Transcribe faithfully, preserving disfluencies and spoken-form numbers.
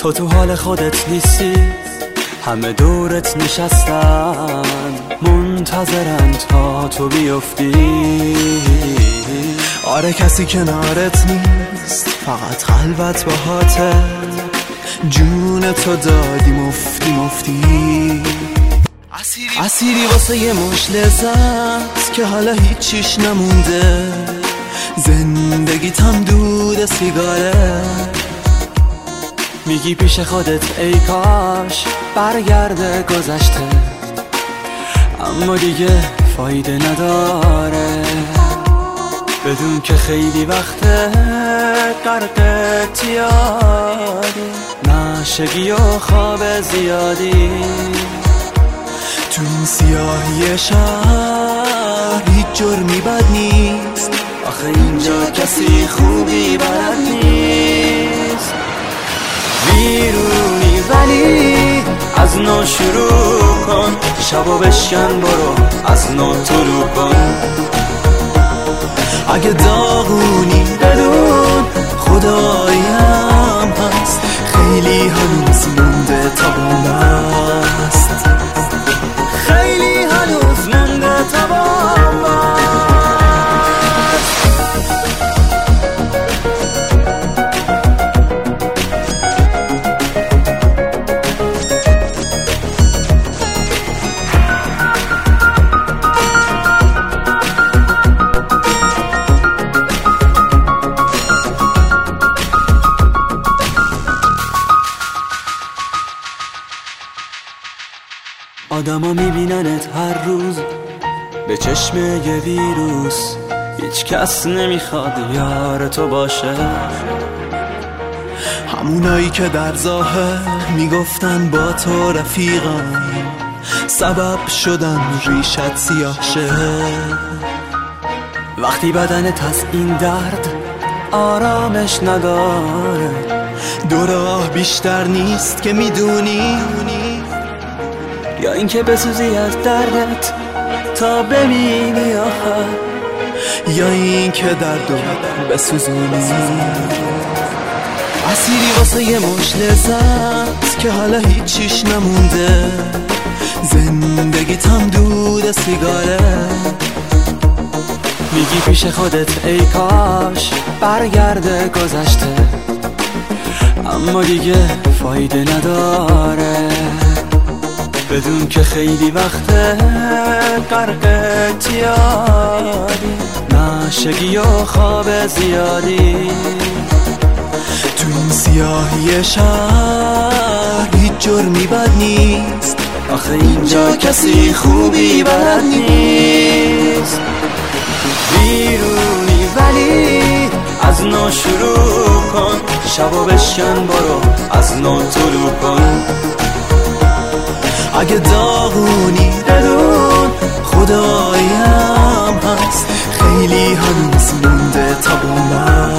تو تو حال خودت نیستی، همه دورت نشستن منتظرن تا تو بیفتی. آره کسی کنارت نیست، فقط قلبت باهاته، جون تو دادی مفتی مفتی. اسیری واسه یه مش لذت که حالا هیچیش نمونده، زندگیت هم دود سیگاره. میگی پیش خودت ای کاش برگرده گذشته، اما دیگه فایده نداره. بدون که خیلی وقته غرق تیاری، نشگی و خواب زیادی. تو این سیاهی شهر هیچ جرمی بد نیست، آخه اینجا کسی خوبی بلد نیست. بیرونی ولی از نو شروع کن، شبا بشکن برو از نو طلوع کن. اگه داغونی بدون خدایم هست، خیلی هنوز مونده تا بامست، خیلی هنوز مونده تا بامست. آدما میبیننت هر روز به چشم یه ویروس، هیچ کس نمیخواد یار تو باشه. همونایی که در ظاهر میگفتن با تو رفیقم، سبب شدن ریشت سیاه شه. وقتی بدنت از این درد آرامش نداره، دو راه بیشتر نیست که میدونی، یا اینکه بسوزی از دردت تا ببینی آخر، یا اینکه دردو بسوزونی. اسیری واسه یه مش لذت که حالا هیچیش نمونده، زندگیت هم دود سیگاره. میگی پیش خودت ای کاش برگرده گذشته، اما دیگه فایده نداره. بدون که خیلی وقته غرق تیاری، نشگی و خواب زیادی. تو این سیاهی شهر هیچ جرمی بد نیست، آخه اینجا کسی خوبی بلد نیست. بیرونی ولی از نو شروع کن، شبا بشکن برو از نو طلوع کن. اگه داغونی بدون خدایم هست، خیلی هنوز مونده تا با من.